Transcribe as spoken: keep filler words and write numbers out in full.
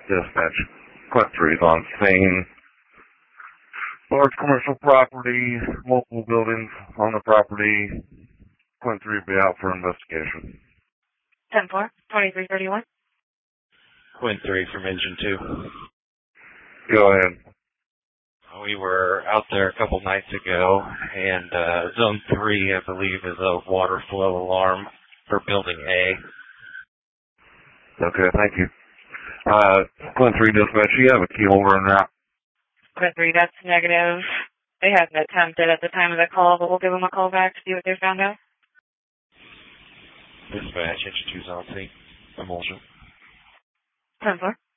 Dispatch. Quint three is on scene. Large commercial property, multiple buildings on the property. Quint three will be out for investigation. ten four, twenty-three thirty-one. Quint three from Engine two. Go ahead. We were out there a couple nights ago, and uh, Zone three, I believe, is a water flow alarm for Building A. Okay, thank you. Uh, Quint three Dispatch, you have a key holder in route? Quint three, that's negative. They hadn't attempted at the time of the call, but we'll give them a call back to see what they found out. Dispatch, Engine two's on scene. Emulsion. ten four.